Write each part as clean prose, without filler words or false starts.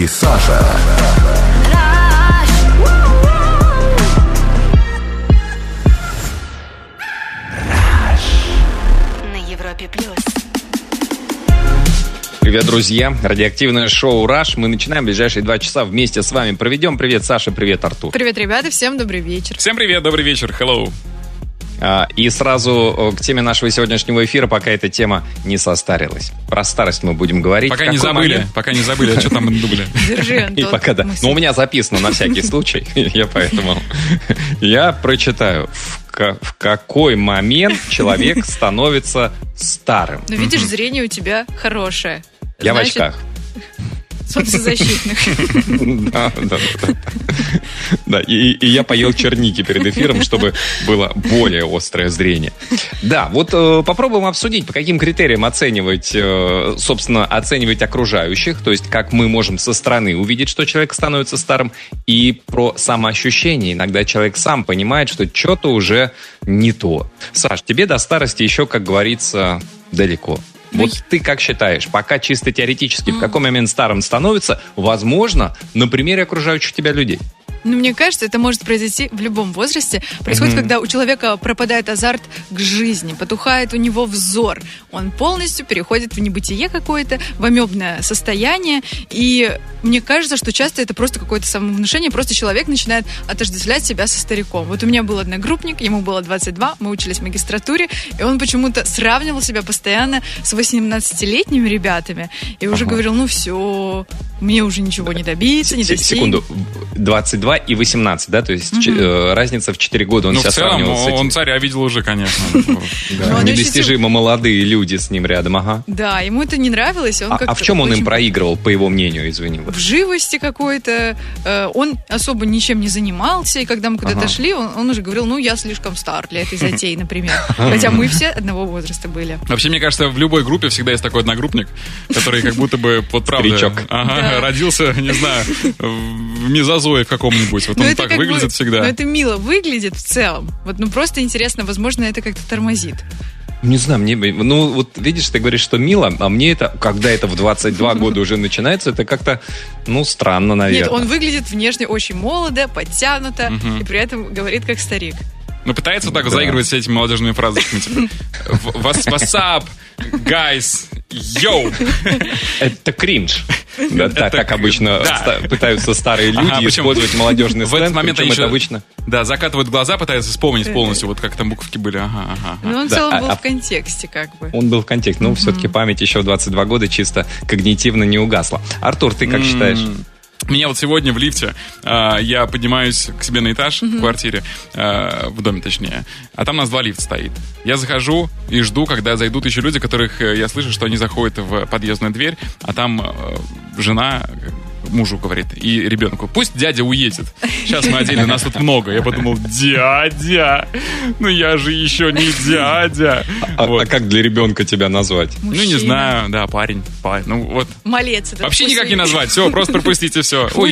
и Саша. На Европе Плюс. Привет, друзья. Радиоактивное шоу «Раш». Мы начинаем ближайшие 2 часа вместе с вами проведем. Привет, Саша, привет, Артур. Привет, ребята, всем добрый вечер. Всем привет, добрый вечер, hello. И сразу к теме нашего сегодняшнего эфира, пока эта тема не состарилась. Про старость мы будем говорить. Пока не забыли, а что там мы думали? Держи, Антон. И пока да. Но у меня записано на всякий случай, я поэтому... Я прочитаю, в какой момент человек становится старым. Ну, видишь, зрение у тебя хорошее. Я в очках. Солнцезащитных. Да, и я поел черники перед эфиром, чтобы было более острое зрение. Да, вот попробуем обсудить, по каким критериям оценивать, собственно, оценивать окружающих, то есть как мы можем со стороны увидеть, что человек становится старым, и про самоощущение. Иногда человек сам понимает, что что-то уже не то. Саш, тебе до старости еще, как говорится, далеко. Вот ты как считаешь, пока чисто теоретически, в какой момент старым становится, возможно, на примере окружающих тебя людей? Ну, мне кажется, это может произойти в любом возрасте. Происходит, когда у человека пропадает азарт к жизни, потухает у него взор. Он полностью переходит в небытие какое-то, в амебное состояние. И мне кажется, что часто это просто какое-то самовнушение. Просто человек начинает отождествлять себя со стариком. Вот у меня был одногруппник, ему было 22, мы учились в магистратуре, и он почему-то сравнивал себя постоянно с 18-летними ребятами. И уже говорил, ну все, мне уже ничего не добиться, не достичь. Секунду, 22 и 18, да? То есть разница в 4 года он себя сравнивал с этим. Он царя видел уже, конечно. Недостижимо молодые люди с ним рядом, ага. Да, ему это не нравилось. А в чем он им проигрывал, по его мнению, извини? В живости какой-то. Он особо ничем не занимался, и когда мы куда-то шли, он уже говорил, ну, я слишком стар для этой затеи, например. Хотя мы все одного возраста были. Вообще, мне кажется, в любой группе всегда есть такой одногруппник, который как будто бы, вот правда, родился, не знаю, в мезозое в каком-нибудь. Вот он так выглядит всегда. Но это мило выглядит в целом. Вот, ну, просто интересно, возможно, это как-то тормозит. Не знаю, ну, вот видишь, ты говоришь, что мило, а мне это, когда это в 22 года уже начинается, это как-то, ну, странно, наверное. Нет, он выглядит внешне очень молодо, подтянуто, и при этом говорит как старик. Ну, пытается вот так заигрывать с этими молодежными фразочками, типа, what's up, guys, yo. Это кринж. Да, так, как обычно пытаются старые люди использовать молодежный сленг. В этот момент они обычно... Да, закатывают глаза, пытаются вспомнить полностью, вот как там буковки были. Ну, он в целом был в контексте, как бы. Он был в контексте, но все-таки память еще в 22 года чисто когнитивно не угасла. Артур, ты как считаешь? Меня вот сегодня в лифте, я поднимаюсь к себе на этаж в квартире, в доме точнее, а там у нас 2 лифта стоит. Я захожу и жду, когда зайдут еще люди, которых я слышу, что они заходят в подъездную дверь, а там жена мужу говорит и ребенку, пусть дядя уедет. Сейчас мы одели, нас тут много. Я подумал, дядя, ну я же еще не дядя. А как для ребенка тебя назвать? Мужчина. Ну не знаю, да, парень. Ну вот. Малец. Вообще никак не назвать, все, просто пропустите все. Ой,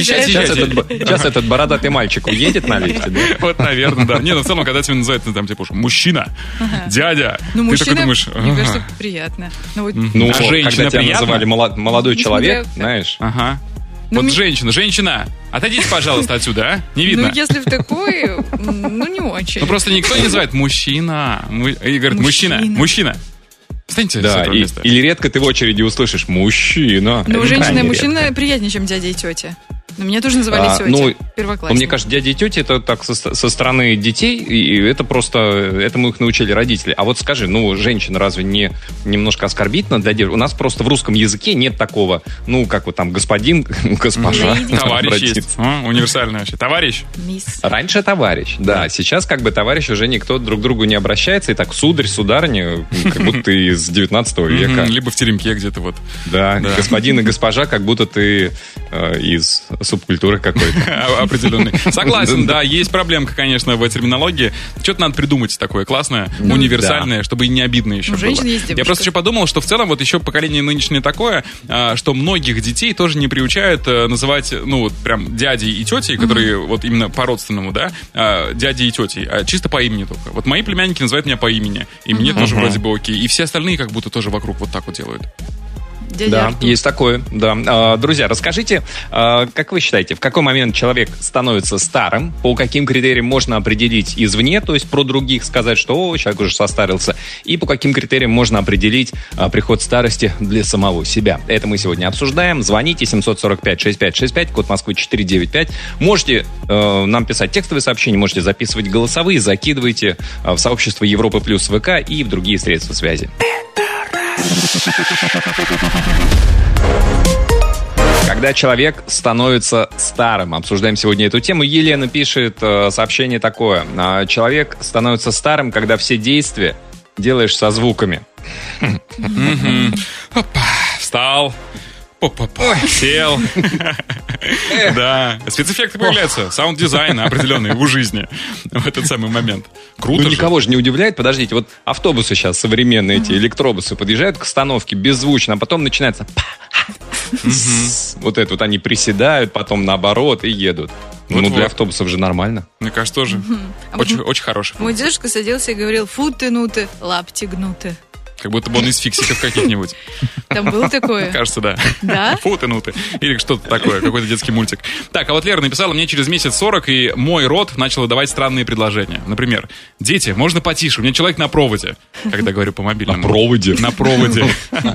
сейчас этот бородатый мальчик уедет на лифте, да? Вот, наверное, да. Не, ну в целом, когда тебя называют, там, типа, мужчина, дядя, ну, ты такой думаешь... Мне кажется, приятно. Ну, когда тебя называли молодой человек, знаешь... Ага. Вот женщина, отойдите, пожалуйста, отсюда, а? Не видно. Ну, если в такой, ну, не очень. Ну, просто никто не называет мужчина. И говорит, мужчина. Встаньте с этого места. Или редко ты в очереди услышишь мужчина. Ну, женщина и мужчина приятнее, чем дядя и тетя. Но меня тоже называли тетя, первоклассник. Мне кажется, дяди и тети это так со стороны детей, и это просто, этому их научили родители. А вот скажи, ну, женщина разве не немножко оскорбительна для девушек? У нас просто в русском языке нет такого, ну, как вот там господин, госпожа. Товарищ есть. Универсальный вообще. Товарищ. Мисс. Раньше товарищ, да. Сейчас как бы товарищ уже никто друг к другу не обращается, и так сударь, сударыня, как будто ты из 19 века. Либо в теремке где-то вот. Да, господин и госпожа, как будто ты из субкультуры какой-то. Определенный. Согласен, да, есть проблемка, конечно, в терминологии. Что-то надо придумать такое классное, универсальное, чтобы не обидно еще было. Я просто еще подумал, что в целом вот еще поколение нынешнее такое, что многих детей тоже не приучают называть, ну, вот прям дядей и тетей, которые вот именно по-родственному, да, дядей и тетей, а чисто по имени только. Вот мои племянники называют меня по имени, и мне тоже вроде бы окей. И все остальные как будто тоже вокруг вот так вот делают. Дядя Да, Артур. есть такое, да. Друзья, расскажите, как вы считаете, в какой момент человек становится старым, по каким критериям можно определить извне, то есть про других сказать, что человек уже состарился, и по каким критериям можно определить приход старости для самого себя. Это мы сегодня обсуждаем. Звоните 745-6565, код Москвы 495. Можете нам писать текстовые сообщения, можете записывать голосовые, закидывайте в сообщество Европы Плюс ВК и в другие средства связи. Когда человек становится старым. Обсуждаем сегодня эту тему. Елена пишет сообщение такое. Человек становится старым, когда все действия делаешь со звуками. Встал. Сел. Да. Спецэффекты появляются. Саунд-дизайн определенный в жизни в этот самый момент. Круто же. Никого же не удивляет. Подождите, вот автобусы сейчас современные, эти электробусы, подъезжают к остановке беззвучно, а потом начинается... Вот это вот они приседают, потом наоборот и едут. Ну, для автобусов же нормально. Мне кажется, тоже очень хороший. Мой дедушка садился и говорил: фу ты, ну ты, лапти гнуты. Как будто бы он из фиксиков каких-нибудь. Там было такое? Кажется, да. Да? Фу ты, ну ты. Или что-то такое, какой-то детский мультик. Так, а вот Лера написала: мне через месяц 40, и мой рот начал выдавать странные предложения. Например: дети, можно потише, у меня человек на проводе. Когда говорю по мобильному. На проводе? На проводе.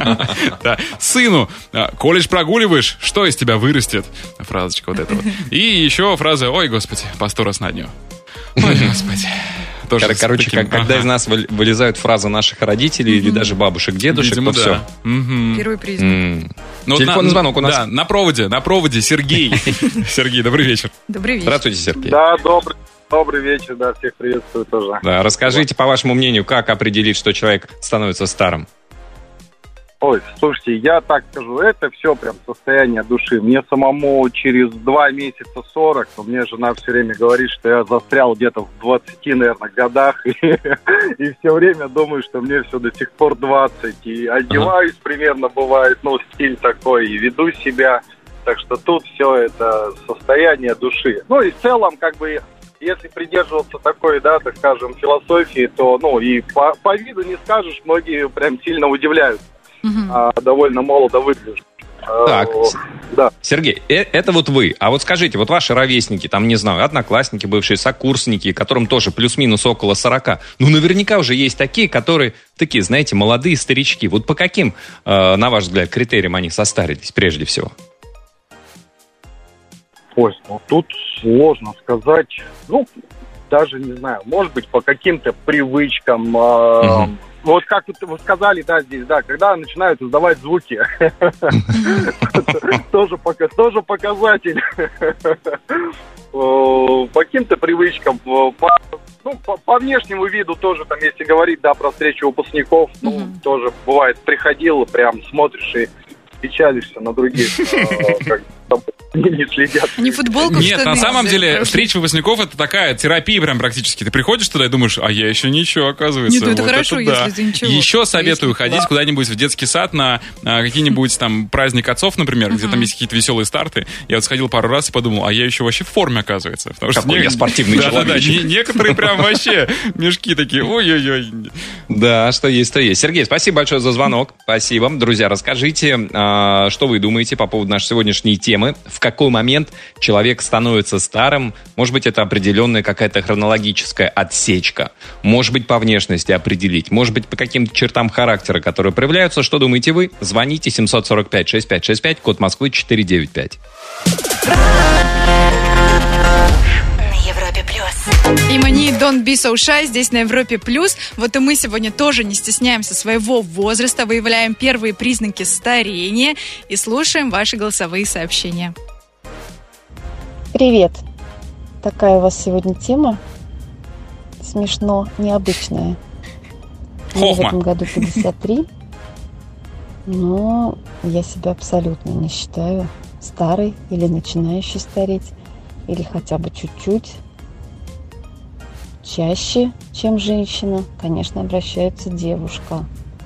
Сыну, колледж прогуливаешь, что из тебя вырастет? Фразочка вот эта вот. И еще фраза: ой, господи, по 100 раз на дню. Ой, господи. Короче, когда из нас вылезают фразы наших родителей или даже бабушек, дедушек, видимо, то все. Первый признак. Телефонный звонок у нас. Да, на проводе Сергей. Сергей, добрый вечер. Добрый вечер. Здравствуйте, Сергей. Да, добрый вечер, да, всех приветствую тоже. Да, расскажите, по вашему мнению, как определить, что человек становится старым? Ой, слушайте, я так скажу, это все прям состояние души. Мне самому через 2 месяца 40, мне жена все время говорит, что я застрял где-то в 20, наверное, годах, и все время думаю, что мне все до сих пор 20, и одеваюсь примерно, бывает, стиль такой, и веду себя, так что тут все это состояние души. Ну и в целом, как бы, если придерживаться такой, да, так скажем, философии, то, и по виду не скажешь, многие прям сильно удивляются. Довольно молодо выглядишь. Так, да. Сергей, это вот вы. А вот скажите, вот ваши ровесники, там, не знаю, одноклассники, бывшие сокурсники, которым тоже плюс-минус около 40, наверняка уже есть такие, которые такие, знаете, молодые старички. Вот по каким, на ваш взгляд, критериям они состарились прежде всего? Ой, тут сложно сказать. Даже не знаю, может быть, по каким-то привычкам. Вот как вы сказали, да, здесь, да, когда начинают издавать звуки, тоже показатель. По каким-то привычкам, по внешнему виду тоже, там, если говорить, да, про встречу выпускников, тоже бывает, приходил, прям смотришь и печалишься на других, как не следят. Не футболку, нет, на самом деле, встреча выпускников — это такая терапия прям практически. Ты приходишь туда и думаешь: а я еще ничего, оказывается. Нет, это хорошо, если ты ничего. Еще советую ходить куда-нибудь в детский сад на какие-нибудь там праздник отцов, например, где там есть какие-то веселые старты. Я вот сходил пару раз и подумал: а я еще вообще в форме, оказывается. Потому что какой я спортивный человек. Некоторые прям вообще мешки такие, ой-ой-ой. Да, что есть, то есть. Сергей, спасибо большое за звонок. Спасибо. Друзья, расскажите, что вы думаете по поводу нашей сегодняшней темы. В какой момент человек становится старым? Может быть, это определенная какая-то хронологическая отсечка. Может быть, по внешности определить. Может быть, по каким-то чертам характера, которые проявляются. Что думаете вы? Звоните 745-6565, код Москвы 495. Европе плюс. Имани Don't Be So Shy здесь на Европе плюс. Вот и мы сегодня тоже не стесняемся своего возраста, выявляем первые признаки старения и слушаем ваши голосовые сообщения. Привет! Такая у вас сегодня тема. Смешно, необычная. Мне в этом году 53. Но я себя абсолютно не считаю старой или начинающей стареть. Или хотя бы чуть-чуть. Чаще, чем женщина, конечно, обращается девушка.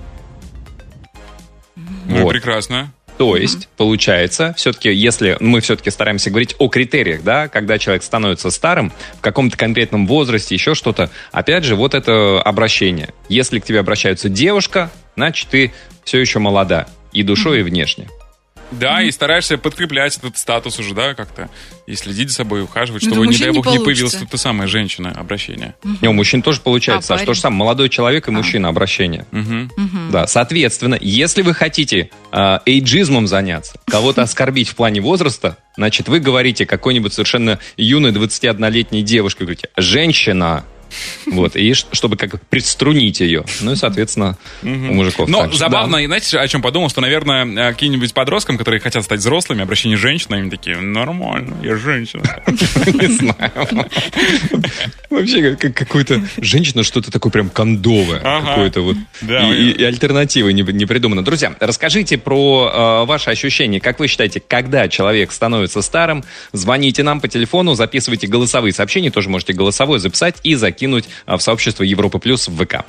Ну, прекрасно. То есть, получается, все-таки, если мы все-таки стараемся говорить о критериях, да, когда человек становится старым, в каком-то конкретном возрасте, еще что-то, опять же, вот это обращение. Если к тебе обращаются девушка, значит, ты все еще молода. и душой, и внешне. Да, и стараешься подкреплять этот статус уже, да, как-то. И следить за собой, ухаживать, чтобы, не дай бог, не появилась тут та самая женщина, обращение. У мужчин тоже получается, Саш, то же самое, молодой человек и мужчина, обращение. Да, соответственно, если вы хотите эйджизмом заняться, кого-то оскорбить в плане возраста, значит, вы говорите какой-нибудь совершенно юной 21-летней девушке, говорите, женщина. Вот, и чтобы как приструнить ее. Ну и, соответственно, у мужиков. Но также. забавно, и знаете, о чем подумал, что, наверное, каким-нибудь подросткам, которые хотят стать взрослыми, обращение женщин, они такие, нормально, я женщина. Не знаю. Вообще, какой-то женщина, что-то такое прям кондовое. Какое-то вот. И альтернативы не придумано. Друзья, расскажите про ваши ощущения. Как вы считаете, когда человек становится старым? Звоните нам по телефону, записывайте голосовые сообщения, тоже можете голосовое записать и закинуть в сообщество Европы Плюс в ВК.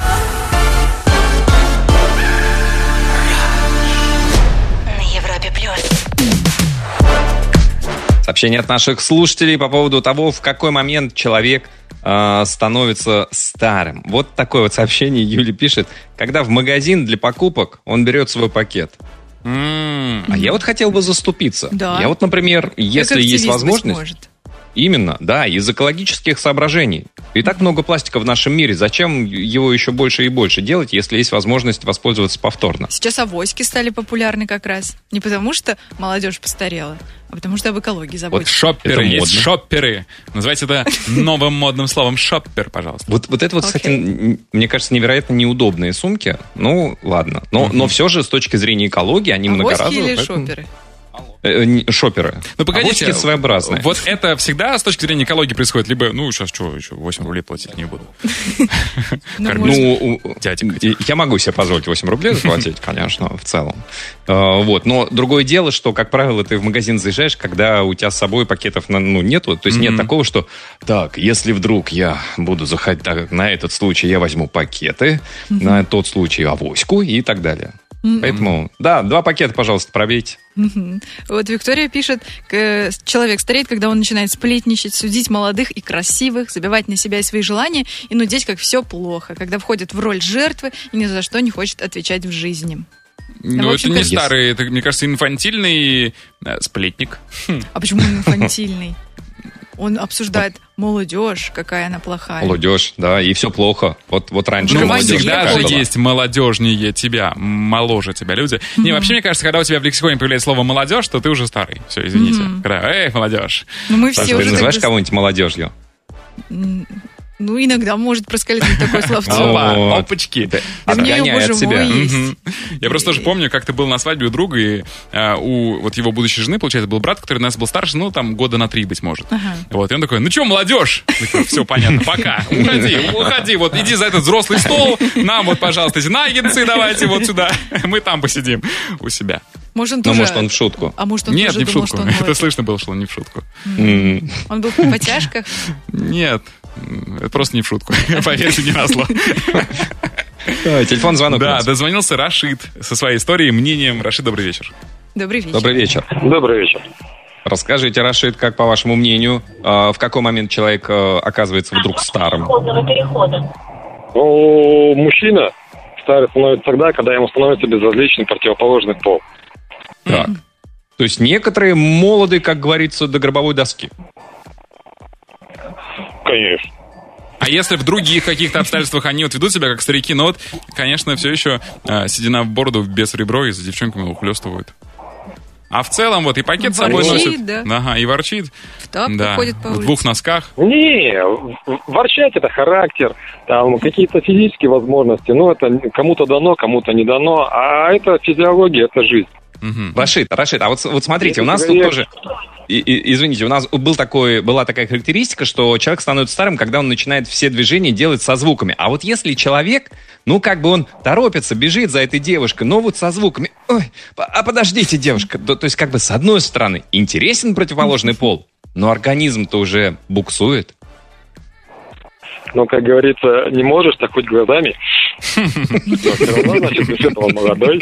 На Европе Плюс. Сообщение от наших слушателей по поводу того, в какой момент человек становится старым. Вот такое вот сообщение Юля пишет. Когда в магазин для покупок он берет свой пакет. А я вот хотел бы заступиться. Да. Я вот, например, если есть возможность... Может. Именно, да, из экологических соображений. И так много пластика в нашем мире. Зачем его еще больше и больше делать, если есть возможность воспользоваться повторно? Сейчас авоськи стали популярны как раз. Не потому что молодежь постарела, а потому что об экологии заботятся. Вот шопперы, есть шопперы. Называйте это новым модным словом шоппер, пожалуйста. Вот это вот, кстати, мне кажется, невероятно неудобные сумки. Ну, ладно. Но все же с точки зрения экологии они многоразовые. Авоськи или шопперы? Шоперы. Ну, погодите, своеобразные. Вот это всегда с точки зрения экологии происходит? Либо, сейчас что, еще 8 рублей платить не буду. Я могу себе позволить 8 рублей заплатить, конечно, в целом. Вот. Но другое дело, что, как правило, ты в магазин заезжаешь, когда у тебя с собой пакетов нету. То есть нет такого, что так, если вдруг я буду заходить на этот случай, я возьму пакеты, на тот случай авоську и так далее. Поэтому, да, 2 пакета, пожалуйста, пробейте. Вот Виктория пишет, человек стареет, когда он начинает сплетничать, судить молодых и красивых, забивать на себя и свои желания и нудеть, как все плохо, когда входит в роль жертвы и ни за что не хочет отвечать в жизни. Ну, это не старый, это, мне кажется, инфантильный сплетник. А почему инфантильный? Он обсуждает молодежь, какая она плохая. Молодежь, да, и все плохо. Вот раньше молодежь всегда же есть молодежнее тебя, моложе тебя люди. Не, вообще, мне кажется, когда у тебя в лексиконе появляется слово «молодежь», то ты уже старый. Все, извините. Когда, молодежь. Ну, мы все уже называешь кого-нибудь молодежью? Ну, иногда может проскользнуть такое словцо. Опачки. Отгоняй от себя. Я просто тоже помню, как ты был на свадьбе у друга, и у вот его будущей жены, получается, был брат, который у нас был старше, там года на 3, быть может. Вот, и он такой, ну что, молодежь? Все понятно, пока. Уходи, вот иди за этот взрослый стол, нам вот, пожалуйста, эти наггетсы давайте вот сюда, мы там посидим у себя. Может, он в шутку. А может, он Нет, тоже не в думал, шутку. что он Это слышно было, что он не в шутку. Он был в потяжках? Нет, это просто не в шутку. Поверьте, не на слово. Телефон, звонок. Да, дозвонился Рашид со своей историей, мнением. Рашид, добрый вечер. Добрый вечер. Добрый вечер. Добрый вечер. Расскажите, Рашид, как, по вашему мнению, в какой момент человек оказывается вдруг старым? Мужчина старый становится тогда, когда ему становится безразличен противоположный пол. Так. То есть некоторые молоды, как говорится, до гробовой доски. Конечно. А если в других каких-то обстоятельствах они ведут себя как старики, конечно, все еще седина в бороду, без в ребро, и за девчонками ухлёстывают. А в целом и пакет с собой носит. Да. Ага, и ворчит. В тапках ходит по улице. В 2 носках. Не, ворчать это характер, там какие-то физические возможности. Это кому-то дано, кому-то не дано. А это физиология, это жизнь. Рашид, а вот смотрите, у нас тут тоже... Извините, у нас была такая характеристика, что человек становится старым, когда он начинает все движения делать со звуками. А вот если человек, он торопится, бежит за этой девушкой, но со звуками, подождите, девушка. То есть, с одной стороны, интересен противоположный пол, но организм-то уже буксует. Как говорится, не можешь, так хоть глазами. Но все равно, значит, из этого молодой.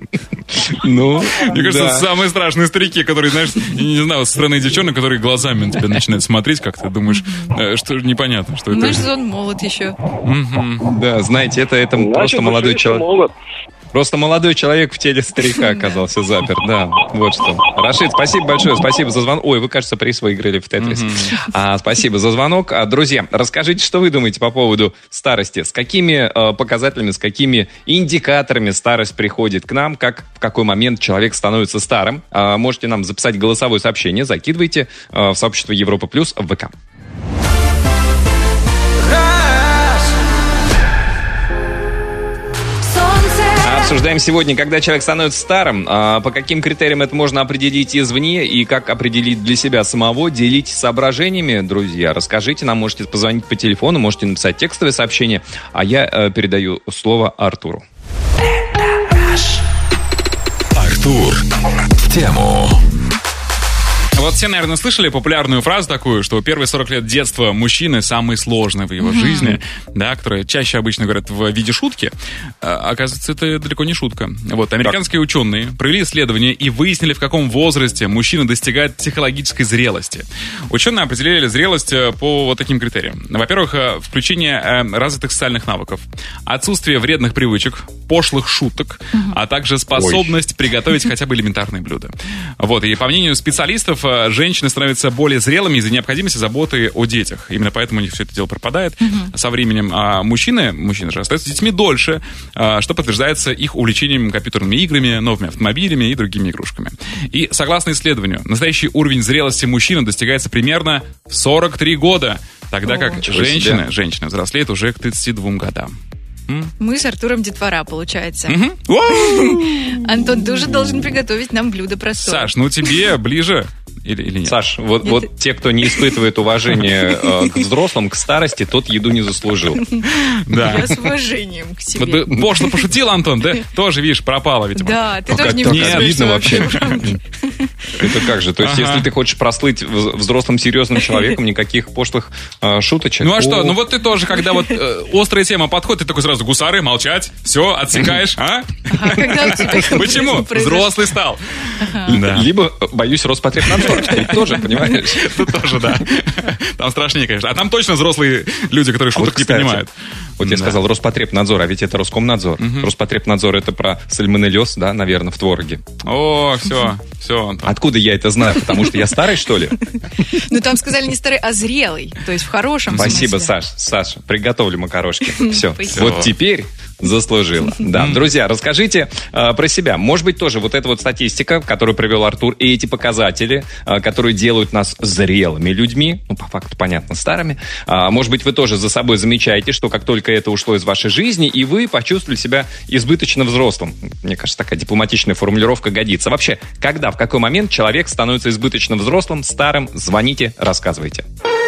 Мне кажется, самые страшные старики, которые, знаешь, не знаю, со стороны девчонок, которые глазами на тебя начинают смотреть, как ты думаешь, что непонятно, что это. Значит, он молод еще. Да, знаете, это просто молодой человек. Просто молодой человек в теле старика оказался заперт, да. Вот что. Рашид, спасибо большое, спасибо за звонок. Ой, вы, кажется, приз выиграли в Тетрис. Спасибо за звонок. Друзья, расскажите, что вы думаете по поводу старости? С какими показателями, с какими индикаторами старость приходит к нам? В какой момент человек становится старым? Можете нам записать голосовое сообщение, закидывайте в сообщество Европа Плюс в ВК. Обсуждаем сегодня, когда человек становится старым, по каким критериям это можно определить извне и как определить для себя самого. Делитесь соображениями, друзья. Расскажите нам, можете позвонить по телефону, можете написать текстовое сообщение, а я передаю слово Артуру. Артур в тему. Вот все, наверное, слышали популярную фразу такую, что первые 40 лет детства мужчины самые сложные в его жизни, да, которые чаще обычно говорят в виде шутки. Оказывается, это далеко не шутка. Вот, американские ученые провели исследование и выяснили, в каком возрасте мужчина достигает психологической зрелости. Ученые определили зрелость по вот таким критериям. Во-первых, включение развитых социальных навыков, отсутствие вредных привычек, пошлых шуток, а также способность приготовить хотя бы элементарные блюда. Вот, и по мнению специалистов, женщины становятся более зрелыми из-за необходимости заботы о детях. Именно поэтому у них все это дело пропадает со временем. А мужчины же остаются с детьми дольше, что подтверждается их увлечением компьютерными играми, новыми автомобилями и другими игрушками. И согласно исследованию, настоящий уровень зрелости мужчины достигается примерно в 43 года, тогда как женщина взрослеет уже к 32 годам. Мы с Артуром детвора, получается. Антон тоже должен приготовить нам блюдо простое. Саш, ну тебе ближе или нет? Саш, вот те, кто не испытывает уважения к взрослым, к старости, тот еду не заслужил. Да. Я с уважением к себе. Вот бы пошло пошутил, Антон, да? Тоже, видишь, пропало, видимо. Да, ты тоже не видно вообще. Это как же? То есть, если ты хочешь прослыть взрослым серьезным человеком, никаких пошлых шуточек. Ну а что? Ну вот ты тоже, когда вот острая тема подходит, ты такой сразу: гусары, молчать, все, отсекаешь, а? Почему? Взрослый стал. Либо боюсь Роспотребнадзора. Тоже, понимаешь? Тут тоже, да. Там страшнее, конечно. А там точно взрослые люди, которые шуток не понимают. Вот я сказал Роспотребнадзор, а ведь это Роскомнадзор. Роспотребнадзор — это про сальмонеллез, да, наверное, в твороге. О, все, Антон. Откуда я это знаю? Потому что я старый, что ли? Ну, там сказали не старый, а зрелый. То есть в хорошем смысле. Спасибо, Саша. Приготовили макарошки. Все. Вот теперь заслужила. Да, друзья, расскажите про себя. Может быть, тоже вот эта вот статистика, которую привел Артур, и эти показатели, которые делают нас зрелыми людьми, ну, по факту, понятно, старыми. Может быть, вы тоже за собой замечаете, что как только это ушло из вашей жизни, и вы почувствовали себя избыточно взрослым. Мне кажется, такая дипломатичная формулировка годится. Вообще, когда, в какой момент человек становится избыточно взрослым, старым? Звоните, рассказывайте.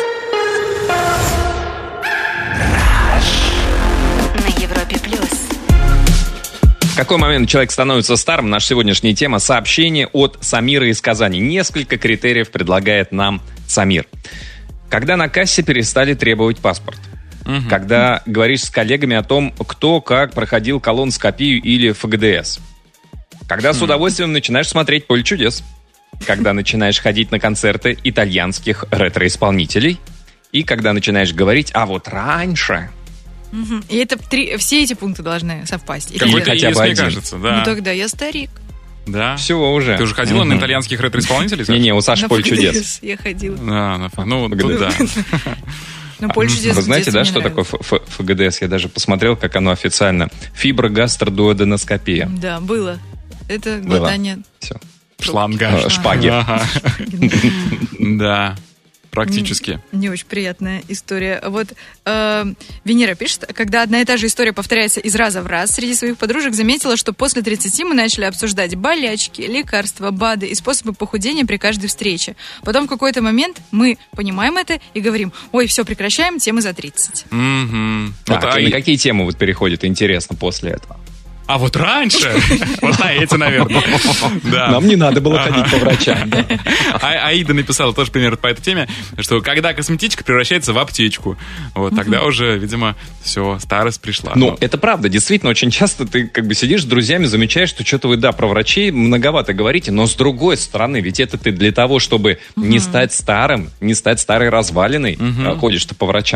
На Европе Плюс. В какой момент человек становится старым? Наша сегодняшняя тема — сообщение от Самира из Казани. Несколько критериев предлагает нам Самир. Когда на кассе перестали требовать паспорт. Когда говоришь с коллегами о том, кто как проходил колоноскопию или ФГДС. Когда с удовольствием начинаешь смотреть «Поле чудес». Когда начинаешь ходить на концерты итальянских ретро-исполнителей. И когда начинаешь говорить «а вот раньше». И это все эти пункты должны совпасть. Какой-то хотя бы мне один. кажется, да. Ну тогда я старик. Да? Все уже. Ты уже ходила на итальянских ретро-исполнителей? Не-не, у Саши «Поле чудес». Я ходила. Ну, вот тут да. Ну, «Поле чудес» Вы знаете, да, мне что нравится. такое ФГДС? Я даже посмотрел, как оно официально. Фиброгастродуоденоскопия. Да, было. Это глотание. Все. Шланга. Шпаги. Ага. Да. Практически. Не очень приятная история. Вот Венера пишет: когда одна и та же история повторяется из раза в раз, среди своих подружек заметила, что после 30 мы начали обсуждать болячки, лекарства, БАДы и способы похудения при каждой встрече. Потом в какой-то момент мы понимаем это и говорим: ой, все, прекращаем, темы за 30. Так, и на какие темы вот переходит, интересно, после этого? А вот раньше, вот на эти, наверное. Нам не надо было ходить по врачам. Аида написала тоже пример по этой теме, что когда косметичка превращается в аптечку, вот тогда уже, видимо, все, старость пришла. Ну, это правда, действительно, очень часто ты как бы сидишь с друзьями, замечаешь, что что-то вы, да, про врачей многовато говорите, но с другой стороны, ведь это ты для того, чтобы не стать старым, не стать старой развалиной, ходишь ты по врачам.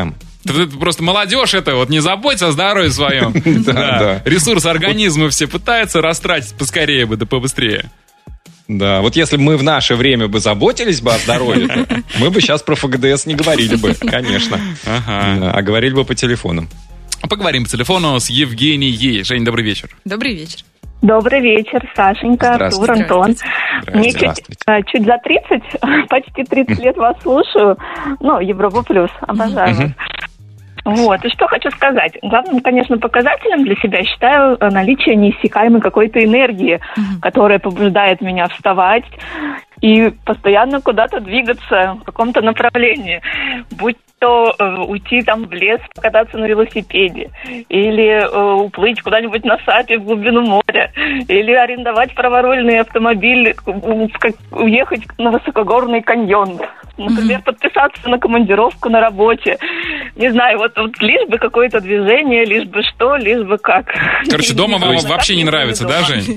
Ты просто молодежь это вот, не заботься о здоровье своем. Да. Ресурс организма все пытаются растратить поскорее бы, да побыстрее. Да, вот если бы мы в наше время бы заботились бы о здоровье, мы бы сейчас про ФГДС не говорили бы, конечно. А говорили бы по телефону. Поговорим по телефону с Евгенией. Жень, добрый вечер. Добрый вечер. Добрый вечер, Сашенька, Артур, Антон. Мне чуть за 30, почти 30 лет вас слушаю. Европа плюс, обожаю вас. Вот, и что хочу сказать. Главным, конечно, показателем для себя считаю наличие неиссякаемой какой-то энергии, которая побуждает меня вставать и постоянно куда-то двигаться в каком-то направлении. Будь то уйти там в лес, покататься на велосипеде, или уплыть куда-нибудь на сапе в глубину моря, или арендовать праворульный автомобиль, уехать на высокогорный каньон. Например, подписаться на командировку на работе. Не знаю, вот лишь бы какое-то движение, лишь бы что, лишь бы как. Короче, дома вам вообще не нравится, да, Жень?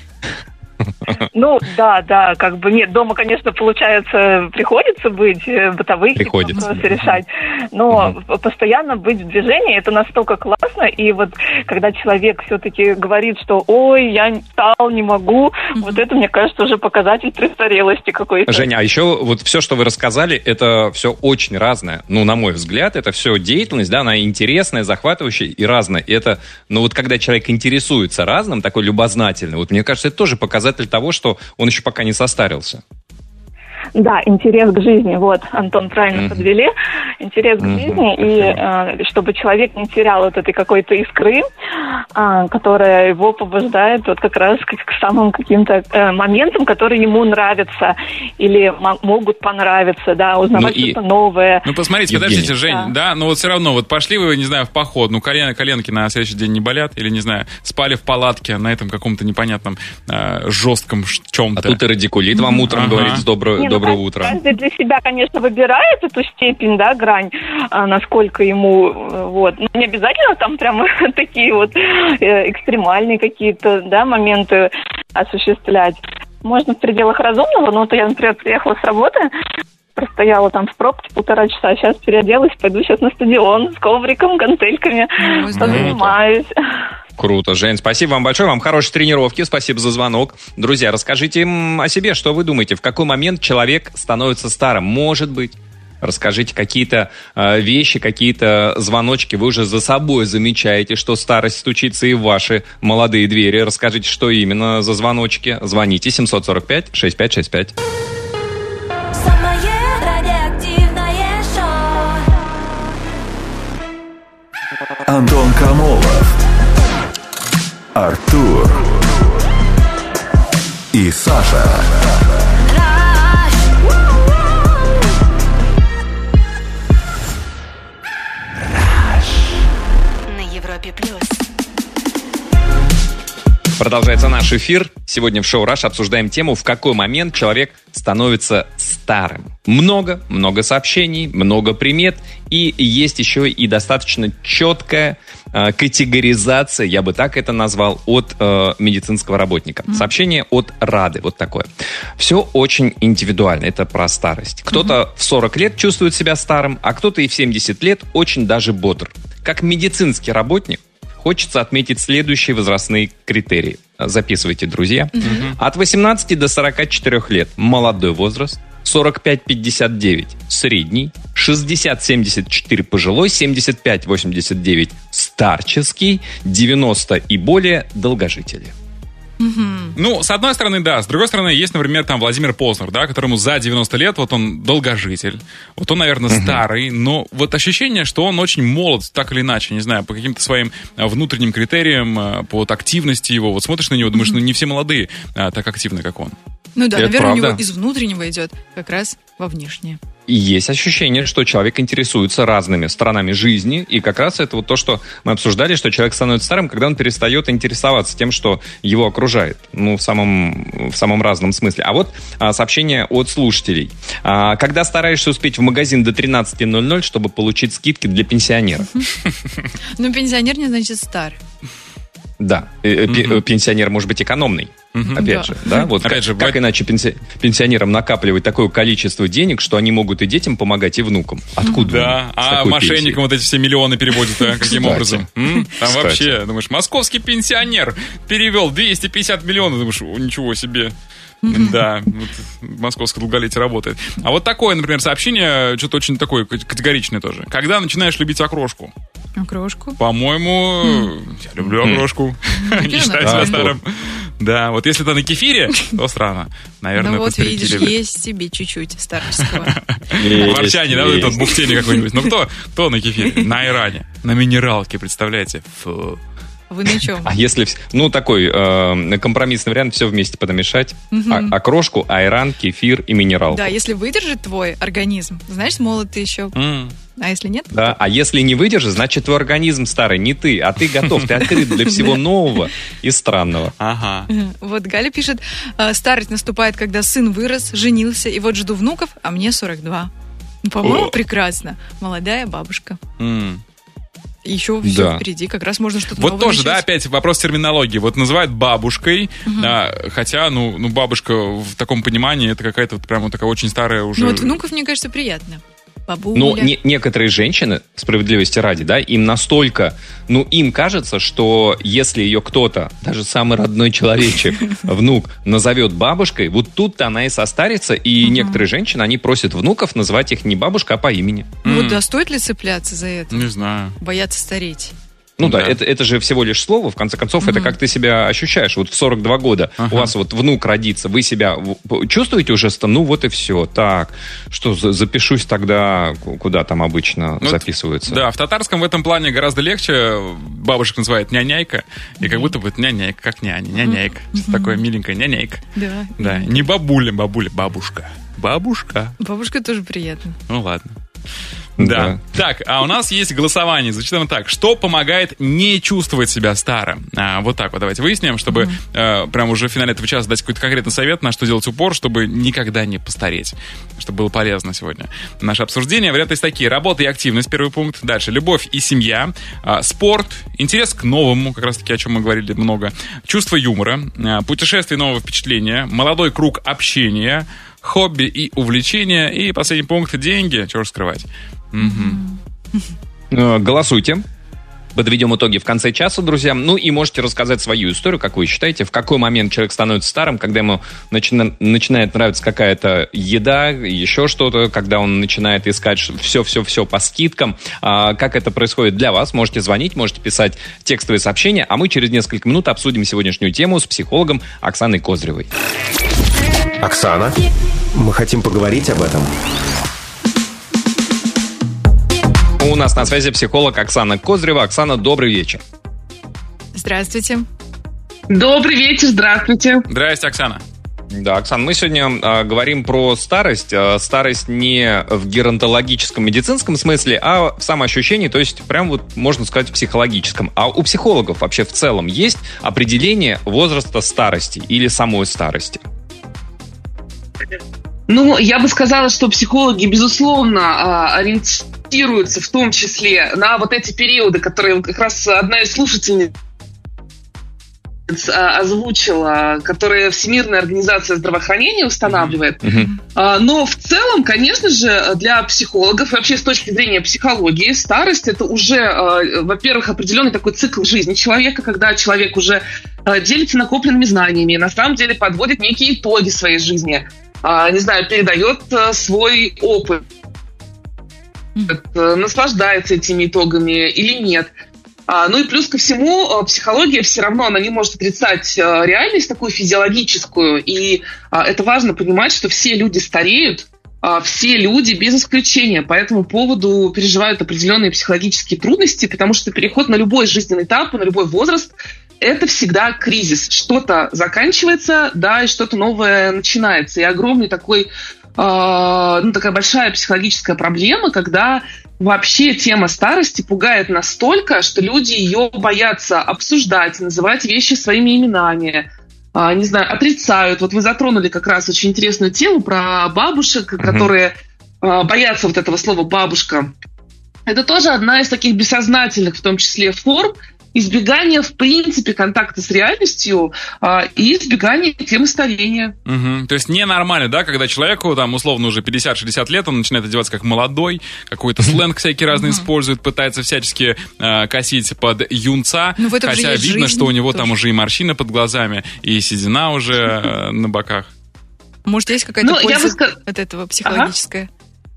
Да, нет, дома, конечно, получается, приходится быть, бытовые вопросы решать, но постоянно быть в движении, это настолько классно, и вот когда человек все-таки говорит, что ой, я устал, не могу, вот это, мне кажется, уже показатель престарелости какой-то. Женя, а еще вот все, что вы рассказали, это все очень разное, на мой взгляд, это все деятельность, да, она интересная, захватывающая и разная, и это, вот когда человек интересуется разным, такой любознательный, вот мне кажется, это тоже показатель того, что он еще пока не состарился. Да, интерес к жизни, вот, Антон, правильно подвели, интерес к жизни, и чтобы человек не терял вот этой какой-то искры, которая его побуждает вот как раз к самым каким-то моментам, которые ему нравятся или могут понравиться, да, узнавать что-то новое. Посмотрите, Евгений. Подождите, Жень, да, но вот все равно, вот пошли вы, не знаю, в поход, коленки на следующий день не болят, или, не знаю, спали в палатке на этом каком-то непонятном жестком чем-то. А тут и радикулит вам утром говорит доброе утро. Каждый для себя, конечно, выбирает эту степень, да, грань, насколько ему, вот. Но не обязательно там прямо такие вот экстремальные какие-то, да, моменты осуществлять. Можно в пределах разумного, но вот я, например, приехала с работы, простояла там в пробке 1,5 часа, сейчас переоделась, пойду сейчас на стадион с ковриком, гантельками, позанимаюсь. Круто, Жень, спасибо вам большое, вам хорошей тренировки, спасибо за звонок. Друзья, расскажите им о себе, что вы думаете, в какой момент человек становится старым, может быть? Расскажите какие-то вещи, какие-то звоночки, вы уже за собой замечаете, что старость стучится и в ваши молодые двери. Расскажите, что именно за звоночки. Звоните 745-6565. Антон Камолов, Артур и Саша. На Европе плюс. Продолжается наш эфир. Сегодня в шоу «Раш» обсуждаем тему, в какой момент человек становится старым. Много сообщений, много примет. И есть еще и достаточно четкая категоризация, я бы так это назвал, от медицинского работника. Сообщение от Рады, вот такое. Все очень индивидуально, это про старость. Кто-то в 40 лет чувствует себя старым, а кто-то и в 70 лет очень даже бодр. Как медицинский работник, хочется отметить следующие возрастные критерии. Записывайте, друзья. От 18 до 44 лет молодой возраст, 45-59 средний, 60-74 пожилой, 75-89 старческий, 90 и более долгожители. С одной стороны, да. С другой стороны, есть, например, там Владимир Познер, да, которому за 90 лет, вот он долгожитель. Вот он, наверное, старый, но вот ощущение, что он очень молод, так или иначе, не знаю, по каким-то своим внутренним критериям, по вот активности его. Вот смотришь на него, думаешь, не все молодые так активны, как он. Ну да, наверное, у него из внутреннего идет как раз во внешнее. И есть ощущение, что человек интересуется разными сторонами жизни, и как раз это вот то, что мы обсуждали, что человек становится старым, когда он перестает интересоваться тем, что его окружает, в самом разном смысле. А вот сообщение от слушателей. Когда стараешься успеть в магазин до 13:00, чтобы получить скидки для пенсионеров? Пенсионер не значит старый. Да, пенсионер может быть экономный. Опять же, да, вот опять же, как иначе пенсионерам накапливать такое количество денег, что они могут и детям помогать, и внукам? Откуда? Да, а мошенникам вот эти все миллионы переводят, каким образом? Там вообще, думаешь, московский пенсионер перевел 250 миллионов, думаешь, ничего себе. Да, вот московское долголетие работает. А вот такое, например, сообщение, что-то очень такое категоричное тоже. Когда начинаешь любить окрошку? Окрошку? По-моему, я люблю окрошку. Не считаю себя старым. Да, вот если это на кефире, то странно. Наверное, ну вот видишь, есть себе чуть-чуть старческого. Ворчание, да, вот этот бухтение какой-нибудь. Ну кто на кефире? На айране, на минералке, представляете? Фу. Вы на чем? А если, такой компромиссный вариант, все вместе подмешать, окрошку, айран, кефир и минералку. Да, если выдержит твой организм, значит, молод ты еще. А если нет? Да, а если не выдержит, значит, твой организм старый, не ты, а ты готов, ты открыт для всего нового и странного. Ага. Вот Галя пишет, старость наступает, когда сын вырос, женился, и вот жду внуков, а мне 42. По-моему, прекрасно. Молодая бабушка. Еще все впереди, как раз можно что-то новое Вот тоже, начать. да, опять вопрос терминологии. Вот называют бабушкой, хотя, бабушка в таком понимании, это какая-то вот прямо такая очень старая уже... Ну вот внуков, мне кажется, приятно. Бабуля. Но некоторые женщины, справедливости ради, да, им настолько, им кажется, что если ее кто-то, даже самый родной человечек, внук, назовет бабушкой, вот тут-то она и состарится, и некоторые женщины, они просят внуков называть их не бабушка, а по имени. Вот да, стоит ли цепляться за это? Не знаю. Бояться стареть. Ну да, это же всего лишь слово, в конце концов, это как ты себя ощущаешь. Вот в 42 года у вас вот внук родится, вы себя чувствуете уже, вот и все. Так, что, запишусь тогда, куда там обычно записываются? Да, в татарском в этом плане гораздо легче. Бабушек называют няняйка, и как будто бы это няняйка, как няня, няняйка. Что такое миленькая няняйка. Да, не бабуля, бабушка. Бабушка. Бабушка тоже приятно. Ну ладно. Да. Так, а у нас есть голосование. Зачитаем так. Что помогает не чувствовать себя старым? Вот так вот давайте выясним, чтобы прямо уже в финале этого часа дать какой-то конкретный совет, на что делать упор, чтобы никогда не постареть. Чтобы было полезно сегодня. Наше обсуждение. Варианты есть такие. Работа и активность, первый пункт. Дальше. Любовь и семья. Спорт. Интерес к новому, как раз таки, о чем мы говорили много. Чувство юмора. Путешествие, нового впечатления. Молодой круг общения. Хобби и увлечения. И последний пункт — деньги. Чего же скрывать? Голосуйте. Подведем итоги в конце часа, друзья. И можете рассказать свою историю, как вы считаете, в какой момент человек становится старым, когда ему начинает нравиться какая-то еда, еще что-то, когда он начинает искать все по скидкам. Как это происходит для вас? Можете звонить, можете писать текстовые сообщения, а мы через несколько минут обсудим сегодняшнюю тему с психологом Оксаной Козыревой. Оксана, мы хотим поговорить об этом. У нас на связи психолог Оксана Козырева. Оксана, добрый вечер. Здравствуйте. Добрый вечер, здравствуйте. Здрасте, Оксана. Да, Оксана, мы сегодня говорим про старость. Старость не в геронтологическом, медицинском смысле, а в самоощущении, то есть прям вот, можно сказать, в психологическом. А у психологов вообще в целом есть определение возраста старости или самой старости? Я бы сказала, что психологи, безусловно, ориентируются в том числе на вот эти периоды, которые как раз одна из слушательниц озвучила, которые Всемирная организация здравоохранения устанавливает. Но в целом, конечно же, для психологов, вообще с точки зрения психологии, старость — это уже, во-первых, определенный такой цикл жизни человека, когда человек уже делится накопленными знаниями, на самом деле подводит некие итоги своей жизни, передает свой опыт, наслаждается этими итогами или нет. И плюс ко всему, психология все равно, она не может отрицать реальность такую физиологическую, и это важно понимать, что все люди стареют, все люди без исключения по этому поводу переживают определенные психологические трудности, потому что переход на любой жизненный этап, на любой возраст — это всегда кризис. Что-то заканчивается, да, и что-то новое начинается. И огромный такой, такая большая психологическая проблема, когда вообще тема старости пугает настолько, что люди ее боятся обсуждать, называть вещи своими именами, отрицают. Вот вы затронули как раз очень интересную тему про бабушек, которые боятся вот этого слова «бабушка». Это тоже одна из таких бессознательных, в том числе, форм избегание, в принципе, контакта с реальностью и избегание темы старения. То есть ненормально, да, когда человеку, там, условно, уже 50-60 лет, он начинает одеваться как молодой, какой-то сленг всякий разный использует, пытается всячески косить под юнца, хотя видно, что у него тоже там уже и морщины под глазами, и седина уже на боках. Может, есть какая-то польза от этого психологическая?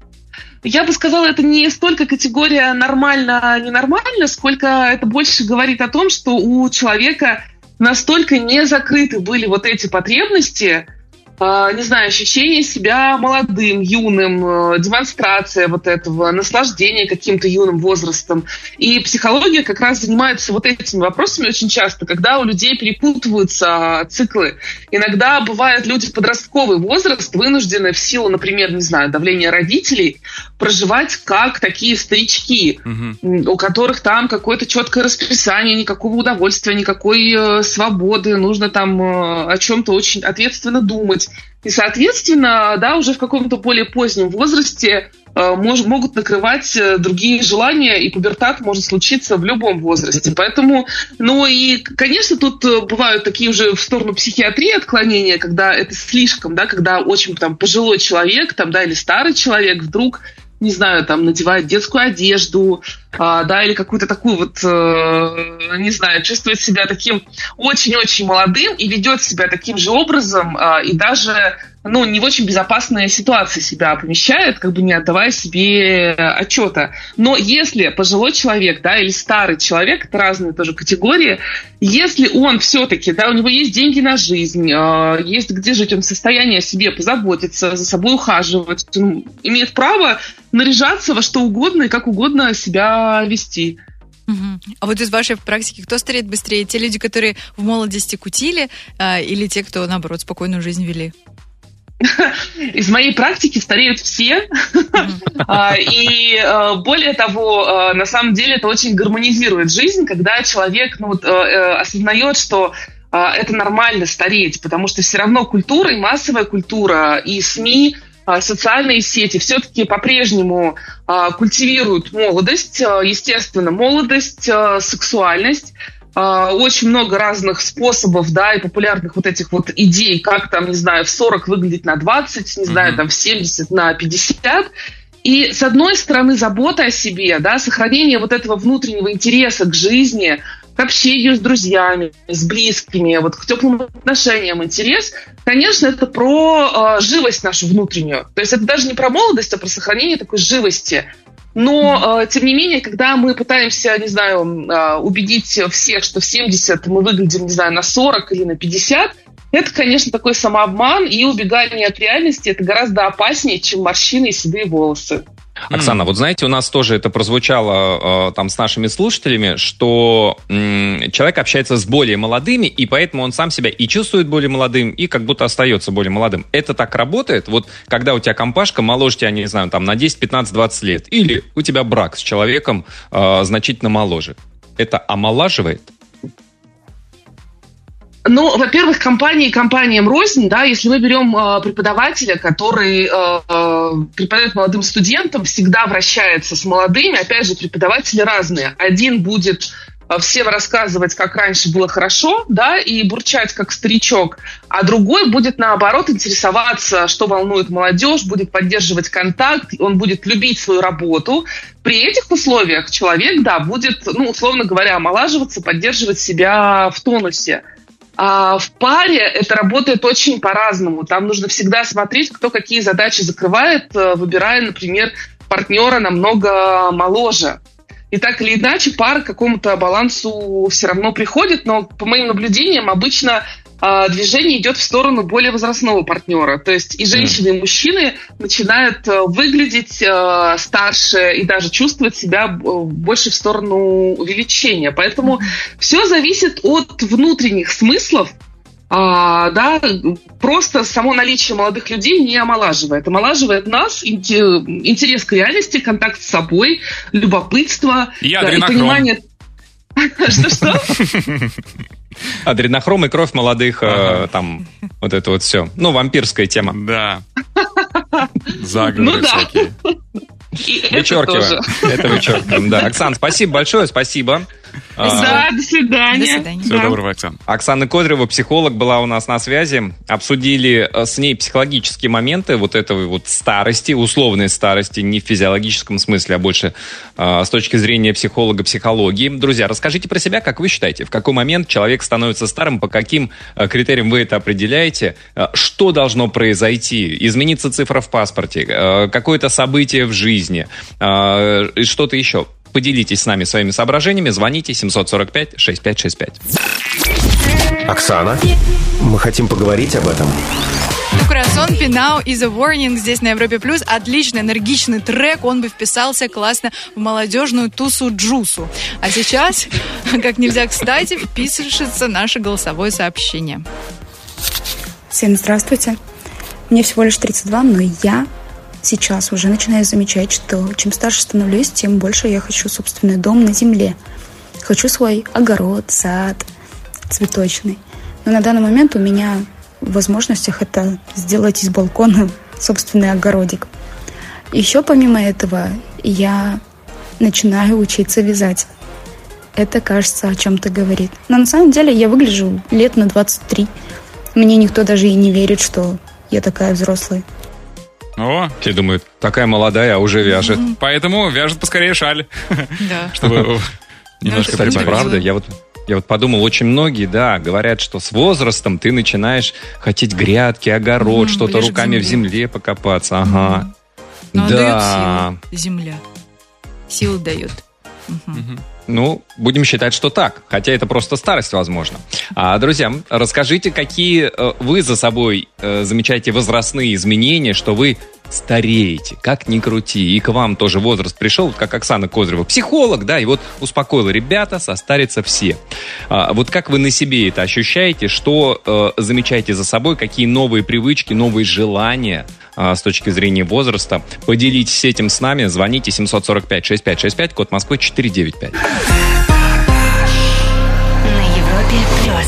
Я бы сказала, это не столько категория нормально-ненормально, сколько это больше говорит о том, что у человека настолько не закрыты были вот эти потребности, не знаю, ощущение себя молодым, юным, демонстрация вот этого, наслаждение каким-то юным возрастом. И психология как раз занимается вот этими вопросами очень часто, когда у людей перепутываются циклы. Иногда бывают люди в подростковый возраст вынуждены в силу, например, не знаю, давления родителей проживать как такие старички, у которых там какое-то четкое расписание, никакого удовольствия, никакой свободы, нужно там о чем-то очень ответственно думать. И, соответственно, да, уже в каком-то более позднем возрасте могут накрывать другие желания, и пубертат может случиться в любом возрасте. Поэтому, и, конечно, тут бывают такие уже в сторону психиатрии отклонения, когда это слишком, да, когда очень там пожилой человек, там, да, или старый человек вдруг, не знаю, там, надевает детскую одежду, да, или какую-то такую вот, не знаю, чувствует себя таким очень-очень молодым и ведет себя таким же образом, и даже, не в очень безопасные ситуации себя помещает, как бы не отдавая себе отчета. Но если пожилой человек, да, или старый человек, это разные тоже категории, если он все-таки, да, у него есть деньги на жизнь, есть где жить, он в состоянии о себе позаботиться, за собой ухаживать, он имеет право наряжаться во что угодно и как угодно себя вести. А вот из вашей практики кто стареет быстрее? Те люди, которые в молодости кутили, или те, кто, наоборот, спокойную жизнь вели? Из моей практики стареют все. И более того, на самом деле это очень гармонизирует жизнь, когда человек осознает, что это нормально стареть, потому что все равно культура, и массовая культура, и СМИ, социальные сети все-таки по-прежнему культивируют молодость, естественно, молодость, сексуальность. Очень много разных способов, да, и популярных вот этих вот идей, как там, не знаю, в 40 выглядеть на 20, не знаю, там в 70 на 50. И, с одной стороны, забота о себе, да, сохранение вот этого внутреннего интереса к жизни, к общению с друзьями, с близкими, вот к теплым отношениям интерес, конечно, это про живость нашу внутреннюю. То есть это даже не про молодость, а про сохранение такой живости. Но, тем не менее, когда мы пытаемся, не знаю, убедить всех, что в 70 мы выглядим, не знаю, на 40 или на 50, это, конечно, такой самообман, и убегание от реальности это гораздо опаснее, чем морщины и седые волосы. Оксана, вот знаете, у нас тоже это прозвучало там с нашими слушателями, что человек общается с более молодыми, и поэтому он сам себя и чувствует более молодым, и как будто остается более молодым. Это так работает? Вот когда у тебя компашка моложе тебя, не знаю, там на 10, 15, 20 лет, или у тебя брак с человеком значительно моложе. Это омолаживает? Ну, во-первых, компаниям рознь, да, если мы берем преподавателя, который преподает молодым студентам, всегда вращается с молодыми, опять же, преподаватели разные. Один будет всем рассказывать, как раньше было хорошо, да, и бурчать как старичок, а другой будет, наоборот, интересоваться, что волнует молодежь, будет поддерживать контакт, он будет любить свою работу. При этих условиях человек, да, будет, условно говоря, омолаживаться, поддерживать себя в тонусе. А в паре это работает очень по-разному. Там нужно всегда смотреть, кто какие задачи закрывает, выбирая, например, партнера намного моложе. И так или иначе пара к какому-то балансу все равно приходит, но по моим наблюдениям обычно движение идет в сторону более возрастного партнера. То есть и женщины, и мужчины начинают выглядеть старше и даже чувствовать себя больше в сторону увеличения. Поэтому все зависит от внутренних смыслов. Да, просто само наличие молодых людей не омолаживает. Омолаживает нас интерес к реальности, контакт с собой, любопытство и понимание... Что? Адренохром и кровь молодых, там, вот это вот все. Вампирская тема. Да. Заговоры всякие. Вычеркиваем. Это вычеркиваем, да. Оксан, спасибо большое, спасибо. Да, до свидания. Всего доброго, Оксана. Оксана Кодрева, психолог, была у нас на связи. Обсудили с ней психологические моменты вот этой вот старости, условной старости, не в физиологическом смысле, а больше с точки зрения психолога, психологии. Друзья, расскажите про себя, как вы считаете, в какой момент человек становится старым, по каким критериям вы это определяете, что должно произойти, изменится цифра в паспорте, какое-то событие в жизни, что-то еще. Поделитесь с нами своими соображениями. Звоните 745-6565. Оксана, мы хотим поговорить об этом. Corazon Pinao is a Warning здесь на Европе Плюс. Отличный, энергичный трек. Он бы вписался классно в молодежную тусу-джусу. А сейчас, как нельзя кстати, вписывается наше голосовое сообщение. Всем здравствуйте. Мне всего лишь 32, но я сейчас уже начинаю замечать, что чем старше становлюсь, тем больше я хочу собственный дом на земле. Хочу свой огород, сад, цветочный. Но на данный момент у меня в возможностях это сделать из балкона собственный огородик. Еще помимо этого я начинаю учиться вязать. Это, кажется, о чем-то говорит. Но на самом деле я выгляжу лет на 23. Мне никто даже и не верит, что я такая взрослая. О, все думают, такая молодая, а уже вяжет. Поэтому вяжет поскорее шаль. Да. Чтобы немножко кстати, правда, я вот подумал, очень многие, да, говорят, что с возрастом ты начинаешь хотеть грядки, огород, что-то руками в земле покопаться. Ага. Но дает силу земля. Силу дает. Ну, будем считать, что так. Хотя это просто старость, возможно. Друзья, расскажите, какие вы за собой замечаете возрастные изменения, что вы стареете, как ни крути. И к вам тоже возраст пришел, как Оксана Кодрева, психолог, да, и вот успокоила: ребята, состарятся все. Вот как вы на себе это ощущаете, что замечаете за собой, какие новые привычки, новые желания с точки зрения возраста? Поделитесь этим с нами, звоните 745-6565, код Москвы 495. На Европе Плюс.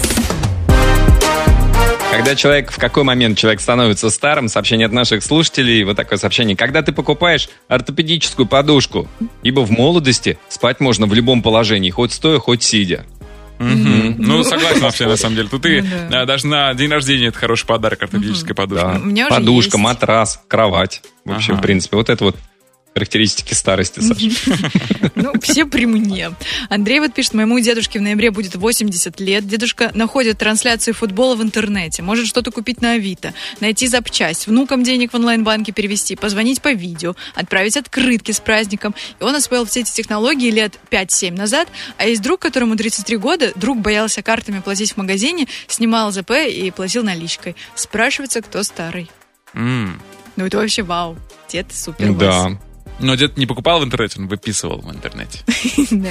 Когда в какой момент человек становится старым, сообщение от наших слушателей, вот такое сообщение: когда ты покупаешь ортопедическую подушку, ибо в молодости спать можно в любом положении, хоть стоя, хоть сидя. Ну, согласен вообще, на самом деле. Тут и даже на день рождения это хороший подарок, ортопедическая подушка. Подушка, матрас, кровать. Вообще, в принципе, вот это вот характеристики старости, Саша. Ну, все при мне. Андрей вот пишет: моему дедушке в ноябре будет 80 лет. Дедушка находит трансляции футбола в интернете. Может что-то купить на Авито, найти запчасть, внукам денег в онлайн-банке перевести, позвонить по видео, отправить открытки с праздником. И он освоил все эти технологии лет 5-7 назад. А есть друг, которому 33 года. Друг боялся картами платить в магазине, снимал ЗП и платил наличкой. Спрашивается, кто старый. Ну, это вообще вау. Дед супер. Да. Но дед не покупал в интернете, он выписывал в интернете. Да.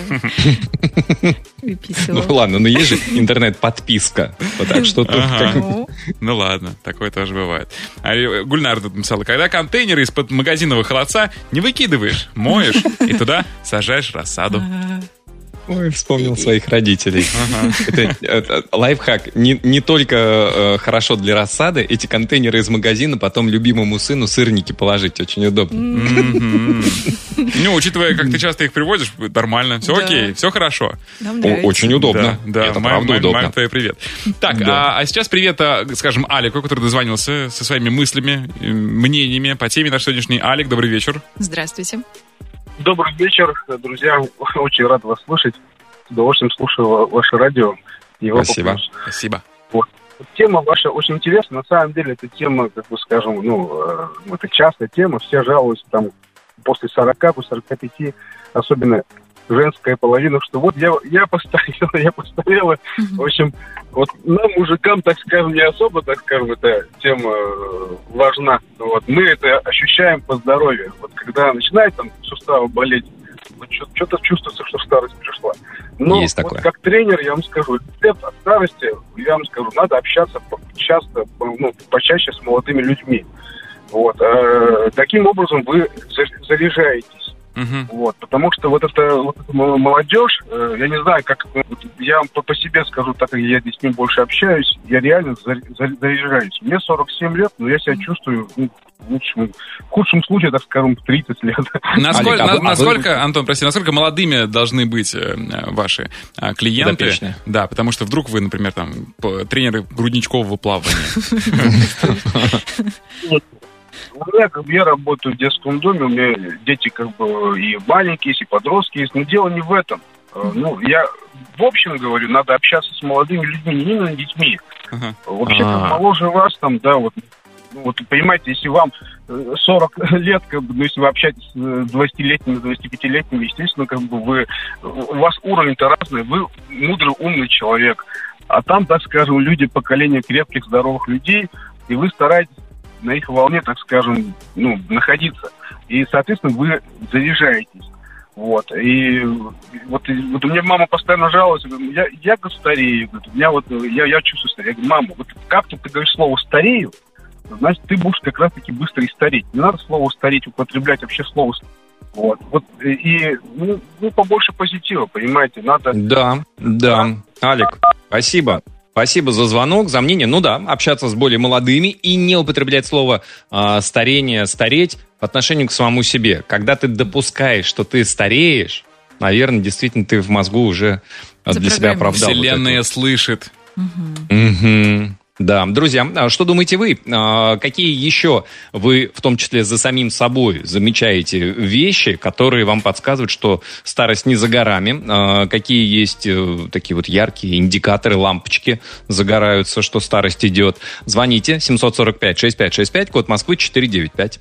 Выписывал. Ну ладно, но есть же интернет-подписка. Так что тут... Ну ладно, такое тоже бывает. Гульнар тут написала: когда контейнеры из-под магазинного холодца не выкидываешь, моешь и туда сажаешь рассаду. Ой, вспомнил своих родителей. Это лайфхак. Не только хорошо для рассады, эти контейнеры из магазина потом любимому сыну сырники положить. Очень удобно. Ну, учитывая, как ты часто их привозишь, нормально. Все окей, все хорошо. Очень удобно. Да, это правда удобно. Маме твоей привет. Так, а сейчас привет, скажем, Алику, который дозвонился со своими мыслями, мнениями по теме нашей сегодняшней. Алик, добрый вечер. Здравствуйте. Добрый вечер, друзья. Очень рад вас слышать. С удовольствием слушаю ваше радио. Спасибо. Спасибо. Вот. Тема ваша очень интересная. На самом деле, эта тема, как бы скажем, это частая тема. Все жалуются там после 40, после 45, особенно женская половина, что вот я постарела. В общем, вот нам, мужикам, так скажем, не особо, так скажем, эта тема важна. Вот. Мы это ощущаем по здоровью. Вот когда начинает там суставы болеть, вот что-то чувствуется, что старость пришла. Но есть вот такое. Как тренер, я вам скажу, рецепт от старости, я вам скажу, надо общаться почаще с молодыми людьми. Вот. Таким образом вы заряжаетесь. Вот, потому что вот эта молодежь, я не знаю, как я вам по себе скажу, так как я с ними больше общаюсь, я реально заряжаюсь. Мне 47 лет, но я себя чувствую в худшем случае, так скажем, 30 лет. Насколько, Антон, прости, насколько молодыми должны быть ваши клиенты? Подопечные. Да, потому что вдруг вы, например, там тренеры грудничкового плавания. У меня, я работаю в детском доме, у меня дети и маленькие есть, и подростки есть, но дело не в этом. Я в общем говорю, надо общаться с молодыми людьми, не именно детьми. Вообще, моложе вас, понимаете, если вам 40 лет, если вы общаетесь с 20-летними, 25-летними, естественно, у вас уровень-то разный, вы мудрый, умный человек. А там, так скажем, люди поколения крепких, здоровых людей, и вы стараетесь на их волне, так скажем, находиться. И, соответственно, вы заряжаетесь. Вот. И у меня мама постоянно жалуется, я старею, я чувствую старею. Я говорю, мама, как ты говоришь слово «старею», значит, ты будешь как раз-таки быстро и стареть. Не надо слово «стареть» употреблять, вообще слово «стареть». И побольше позитива, понимаете, надо... Да. Алик, спасибо. Спасибо за звонок, за мнение. Общаться с более молодыми и не употреблять слово старение, стареть по отношению к самому себе. Когда ты допускаешь, что ты стареешь, наверное, действительно ты в мозгу уже для себя оправдал. Вселенная слышит. Да, друзья, что думаете вы? Какие еще вы, в том числе за самим собой, замечаете вещи, которые вам подсказывают, что старость не за горами? Какие есть такие яркие индикаторы, лампочки загораются, что старость идет? Звоните 745-6565, код Москвы 495.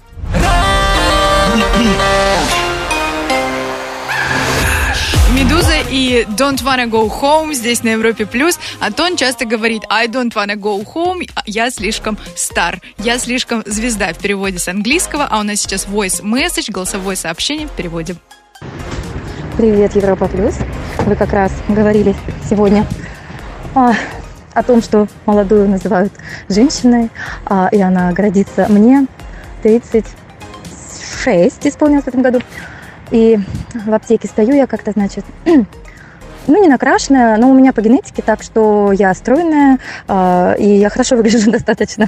Медуза и Don't Wanna Go Home здесь на Европе+. Антон часто говорит I don't wanna go home, я слишком стар. Я слишком звезда в переводе с английского, а у нас сейчас voice message, голосовое сообщение в переводе. Привет, Европа+. Вы как раз говорили сегодня о том, что молодую называют женщиной, и она гордится. Мне 36 исполнилось в этом году. И в аптеке стою я как-то, не накрашенная, но у меня по генетике так, что я стройная, и я хорошо выгляжу достаточно.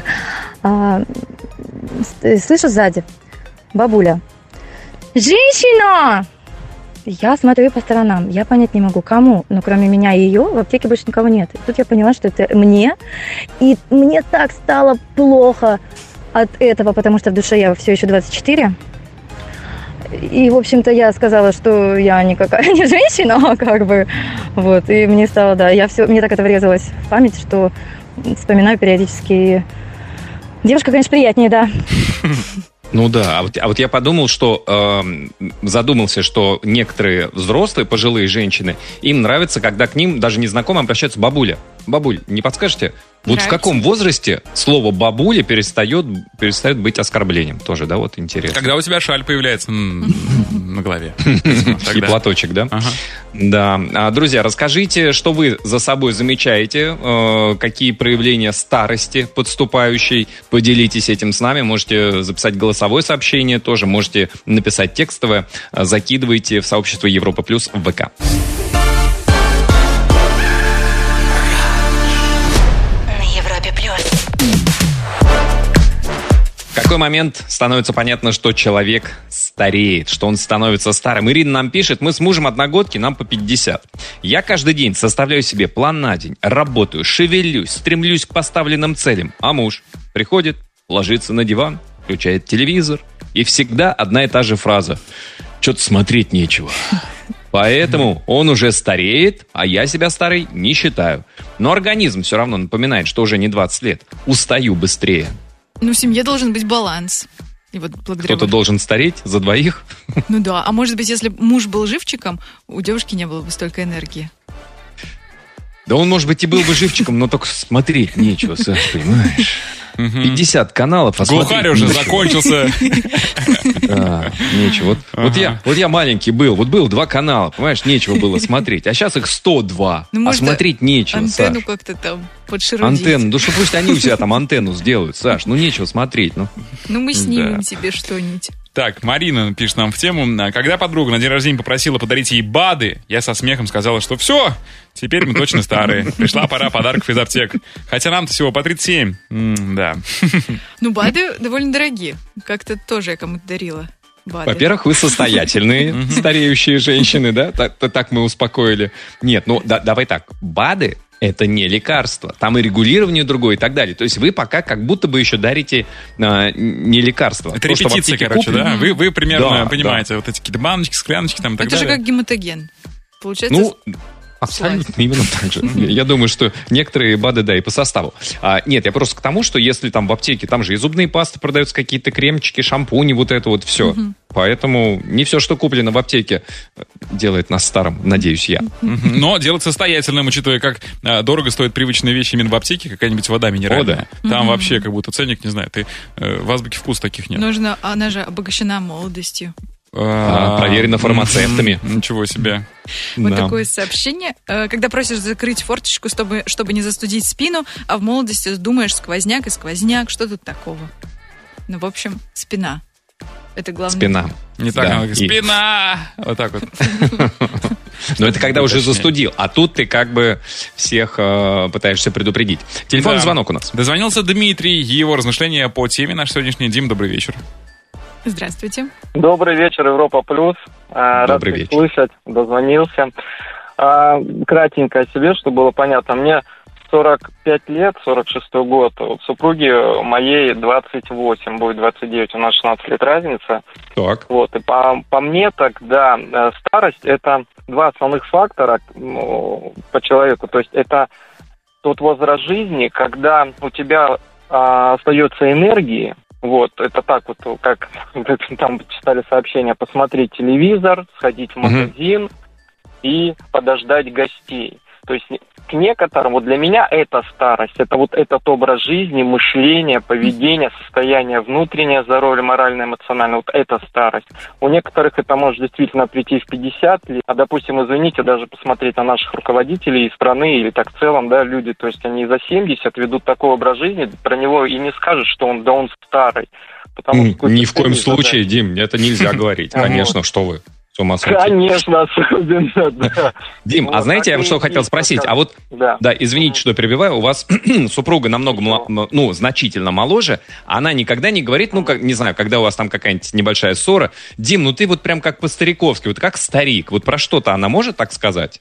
Слышу сзади: бабуля, женщина! Я смотрю по сторонам, я понять не могу, кому, но кроме меня и ее в аптеке больше никого нет. И тут я поняла, что это мне, и мне так стало плохо от этого, потому что в душе я все еще 24. И, в общем-то, я сказала, что я никакая не женщина, и мне стало, мне так это врезалось в память, что вспоминаю периодически. Девушка, конечно, приятнее, да. А вот я подумал, что задумался, что некоторые взрослые, пожилые женщины, им нравится, когда к ним даже незнакомые обращаются бабуля. Бабуль, не подскажете? Нравится. В каком возрасте слово «бабуля» перестает быть оскорблением? Тоже, интересно. Когда у тебя шаль появляется на голове. И платочек, да? Ага. Да. Друзья, расскажите, что вы за собой замечаете, какие проявления старости подступающей. Поделитесь этим с нами. Можете записать голосовое сообщение, тоже можете написать текстовое. Закидывайте в сообщество Европа Плюс в ВК. В какой момент становится понятно, что человек стареет, что он становится старым? Ирина нам пишет: мы с мужем одногодки, нам по 50. Я каждый день составляю себе план на день, работаю, шевелюсь, стремлюсь к поставленным целям. А муж приходит, ложится на диван, включает телевизор, и всегда одна и та же фраза: что-то смотреть нечего. Поэтому он уже стареет, а я себя старой не считаю. Но организм все равно напоминает, что уже не 20 лет. Устаю быстрее. В семье должен быть баланс. И кто-то должен стареть за двоих. А может быть, если муж был живчиком, у девушки не было бы столько энергии. Да он, может быть, и был бы живчиком, но только смотреть нечего, Саш, понимаешь? 50 каналов, а глухарь уже закончился. Да, нечего. Вот я маленький был, было 2 канала, понимаешь, нечего было смотреть. А сейчас их 102, а смотреть нечего, антенну Саш. как-то там подшерудить. Антенну, пусть они у себя там антенну сделают, Саш, нечего смотреть. Мы снимем тебе что-нибудь. Так, Марина пишет нам в тему. Когда подруга на день рождения попросила подарить ей БАДы, я со смехом сказала, что все, теперь мы точно старые. Пришла пора подарков из аптек. Хотя нам-то всего по 37. Да. Ну, БАДы довольно дорогие. Как-то тоже я кому-то дарила. БАДы. Во-первых, вы состоятельные стареющие женщины, да? Так мы успокоили. Нет, ну давай так. БАДы — это не лекарство. Там и регулирование другое и так далее. То есть вы пока как будто бы еще дарите не лекарство. Это то, репетиция, короче, да? Вы примерно понимаете, вот эти какие-то баночки, скляночки там и так далее. Это же как гематоген. Получается... Ну, абсолютно именно так же. Я думаю, что некоторые БАДы, да, и по составу. Нет, я просто к тому, что если там в аптеке, там же и зубные пасты продаются, какие-то кремчики, шампуни, вот это вот все. Поэтому не все, что куплено в аптеке, делает нас старым, надеюсь я. Но делать состоятельным, учитывая, как дорого стоят привычные вещи именно в аптеке, какая-нибудь вода минеральная. Там вообще как будто ценник, не знаю, в азбуке вкус таких нет. Нужно, она же обогащена молодостью. Проверено фармацевтами. Ничего себе. Вот такое сообщение. Когда просишь закрыть форточку, чтобы не застудить спину, а в молодости думаешь сквозняк и сквозняк, что тут такого? Ну, в общем, спина. Это главное. Спина. Не так, да. Спина! Вот так вот. Но это когда уже застудил. А тут ты как бы всех пытаешься предупредить. Телефонный звонок у нас. Дозвонился Дмитрий. Его размышления по теме наш сегодняшний. Дим, добрый вечер. Здравствуйте. Добрый вечер, Европа Плюс. Рад слышать, дозвонился. Кратенько о себе, чтобы было понятно. Мне 45 лет, 46-й год. Вот супруге моей 28, будет 29, у нас 16 лет разница. Так. Вот, и по мне тогда старость — это два основных фактора по человеку. То есть это тот возраст жизни, когда у тебя остается энергии. Вот, это так вот, как там читали сообщения, посмотреть телевизор, сходить в магазин и подождать гостей. То есть к некоторым, вот для меня это старость, это вот этот образ жизни, мышление, поведение, состояние внутреннее здоровье, моральное, эмоциональное, вот это старость. У некоторых это может действительно прийти в 50 лет, а, допустим, извините, даже посмотреть на наших руководителей страны или так в целом, да, люди, то есть они за 70 ведут такой образ жизни, про него и не скажешь, что он старый. Ни в коем случае, Дим, это нельзя говорить, конечно, что вы. С ума сойти. Конечно, особенно, да. Дим, а знаете, я что хотел спросить? А вот, да, извините, что перебиваю, у вас супруга намного, значительно моложе, она никогда не говорит, не знаю, когда у вас там какая-нибудь небольшая ссора, Дим, ты вот прям как по-стариковски, вот как старик, вот про что-то она может так сказать?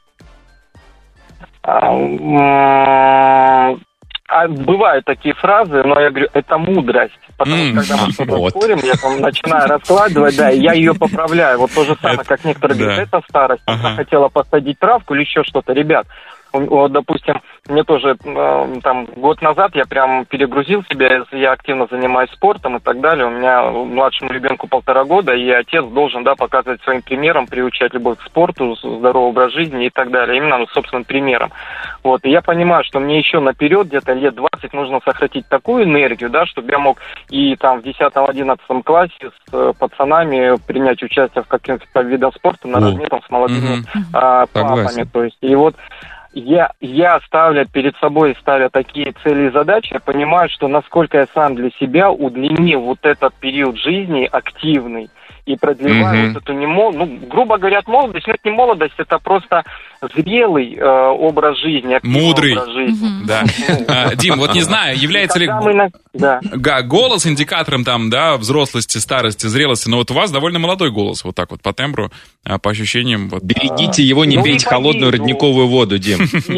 Бывают такие фразы, но я говорю, это мудрость. Потому что когда мы что-то спорим, я там начинаю раскладывать, да, и я ее поправляю. Вот то же самое, как некоторые говорят, это старость. Она хотела посадить травку или еще что-то. Ребят, вот, допустим, мне тоже там год назад я прям перегрузил себя, я активно занимаюсь спортом и так далее. У меня младшему ребенку 1,5 года, и отец должен, да, показывать своим примером, приучать любовь к спорту, здоровый образ жизни и так далее. Именно собственным примером. Вот, и я понимаю, что мне еще наперед, где-то лет 20, нужно сохранить такую энергию, да, чтобы я мог и там в 10-11 классе с пацанами принять участие в каких-то видах спорта наравне там с молодыми папами. То есть, и вот я ставлю перед собой такие цели и задачи, я понимаю, что насколько я сам для себя удлинил вот этот период жизни активный и продлеваю вот эту грубо говоря, молодость, но это не молодость, это просто зрелый образ жизни, мудрый образ жизни. Да. Дим, вот не знаю, является ли голос индикатором там, да, взрослости, старости, зрелости, но вот у вас довольно молодой голос, вот так вот по тембру, по ощущениям. Вот. Берегите его, не бейте холодную родниковую воду, Дим.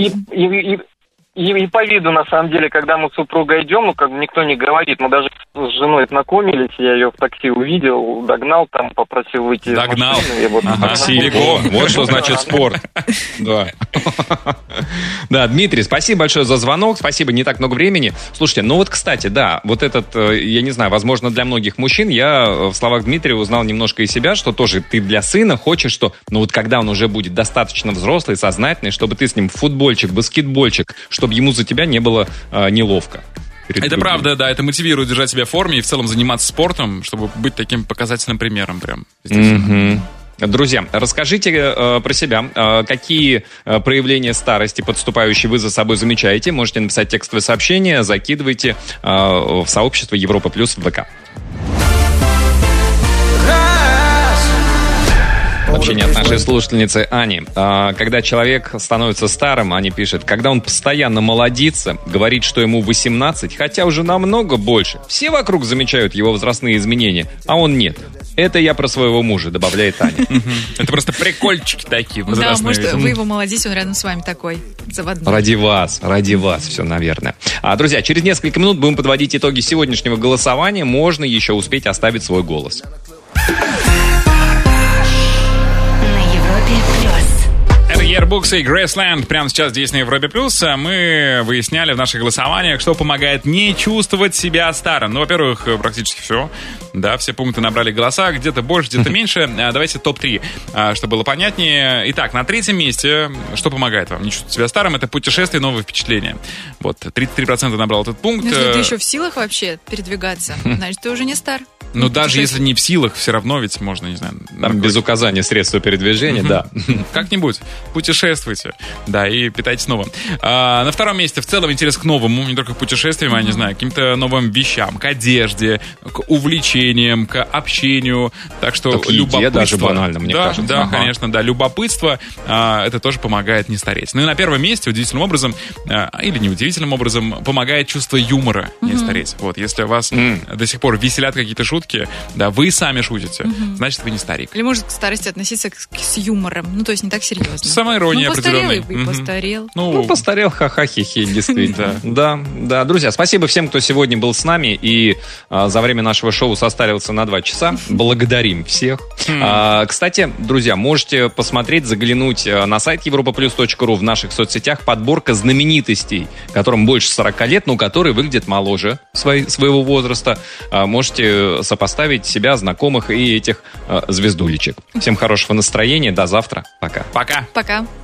И по виду, на самом деле, когда мы с супругой идем, как бы никто не говорит, мы даже с женой знакомились, я ее в такси увидел, догнал, там попросил выйти из машины. Вот что значит спорт. Да, Дмитрий, спасибо большое за звонок, спасибо, не так много времени. Слушайте, кстати, да, вот этот, я не знаю, возможно, для многих мужчин, я в словах Дмитрия узнал немножко из себя, что тоже ты для сына хочешь, что, когда он уже будет достаточно взрослый, сознательный, чтобы ты с ним в футбольчик, баскетбольчик, чтобы ему за тебя не было неловко. Это правда, да, это мотивирует держать себя в форме и в целом заниматься спортом, чтобы быть таким показательным примером прям. Друзья, расскажите про себя, какие проявления старости подступающие вы за собой замечаете. Можете написать текстовое сообщение, закидывайте в сообщество Европа Плюс в ВК. Сообщение от нашей слушательницы Ани. Когда человек становится старым, Аня пишет, когда он постоянно молодится, говорит, что ему 18, хотя уже намного больше. Все вокруг замечают его возрастные изменения, а он нет. Это я про своего мужа, добавляет Аня. Это просто прикольчики такие возрастные. Да, может, вы его молодите, он рядом с вами такой, заводной. Ради вас все, наверное. Друзья, через несколько минут будем подводить итоги сегодняшнего голосования. Можно еще успеть оставить свой голос. Это Yearbooks и Graceland. Прямо сейчас здесь на Европе+. Мы выясняли в наших голосованиях, что помогает не чувствовать себя старым. Ну, во-первых, практически все. Да, все пункты набрали голоса. Где-то больше, где-то меньше. Давайте топ-3, чтобы было понятнее. Итак, на 3-м месте, что помогает вам не чувствовать себя старым, это путешествие и новые впечатления. Вот, 33% набрал этот пункт. Если ты еще в силах вообще передвигаться, значит, ты уже не стар. Но даже если не в силах, все равно ведь можно, не знаю... Там без указания средства передвижения, да. Как-нибудь путешествуйте, да, и питайтесь новым. На 2-м месте в целом интерес к новому, не только к путешествиям, а, не знаю, к каким-то новым вещам, к одежде, к увлечениям, к общению. Так что к еде даже банально, мне кажется. Да, конечно, да. Любопытство, это тоже помогает не стареть. Ну и на 1-м месте удивительным образом, или неудивительным образом, помогает чувство юмора не стареть. Вот, если вас до сих пор веселят какие-то шутки, да, вы сами шутите, значит, вы не старик. Или может к старости относиться с юмором, ну, то есть не так серьезно. Самоирония определенная. Постарел. Ну, постарел, ха-ха-хи-хи, действительно. Да. Друзья, спасибо всем, кто сегодня был с нами и за время нашего шоу состарился на 2 часа. Благодарим всех. Кстати, друзья, можете посмотреть, заглянуть на сайт europaplus.ru, в наших соцсетях подборка знаменитостей, которым больше 40 лет, но которые выглядят моложе своего возраста. Можете сопоставить себя, знакомых и этих звездулечек. Всем хорошего настроения. До завтра. Пока. Пока. Пока.